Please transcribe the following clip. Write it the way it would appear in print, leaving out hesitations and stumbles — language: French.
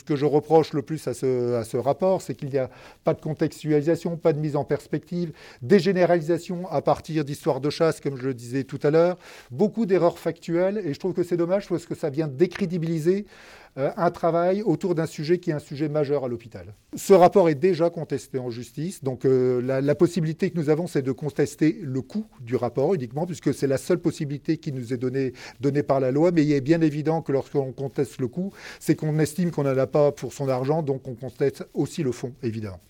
Ce que je reproche le plus à ce rapport, c'est qu'il n'y a pas de contextualisation, pas de mise en perspective, des généralisations à partir d'histoires de chasse, comme je le disais tout à l'heure, beaucoup d'erreurs factuelles, et je trouve que c'est dommage parce que ça vient décrédibiliser un travail autour d'un sujet qui est un sujet majeur à l'hôpital. Ce rapport est déjà contesté en justice, donc la possibilité que nous avons, c'est de contester le coût du rapport uniquement, puisque c'est la seule possibilité qui nous est donnée par la loi, mais il est bien évident que lorsqu'on conteste le coût, c'est qu'on estime qu'on n'en a pas pour son argent, donc on conteste aussi le fond, évidemment.